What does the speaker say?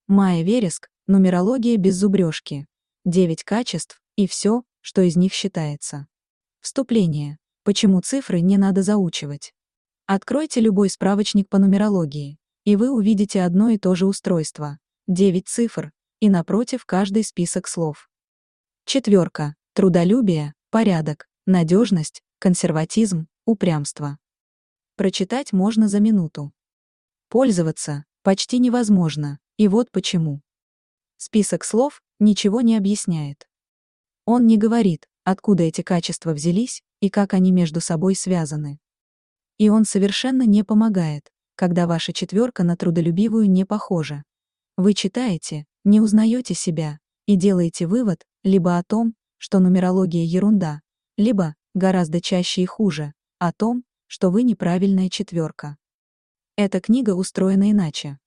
Майя Вереск, нумерология без зубрежки. 9 качеств и все, что из них считается. Вступление. Почему цифры не надо заучивать? Откройте любой справочник по нумерологии, и вы увидите одно и то же устройство. 9 цифр, и напротив каждый список слов. Четверка. Трудолюбие, порядок, надежность, консерватизм, упрямство. Прочитать можно за минуту. Пользоваться почти невозможно, и вот почему. Список слов ничего не объясняет. Он не говорит, откуда эти качества взялись и как они между собой связаны. И он совершенно не помогает, когда ваша четверка на трудолюбивую не похожа. Вы читаете, не узнаете себя, и делаете вывод либо о том, что нумерология ерунда, либо, гораздо чаще и хуже, о том, что вы неправильная четверка. Эта книга устроена иначе.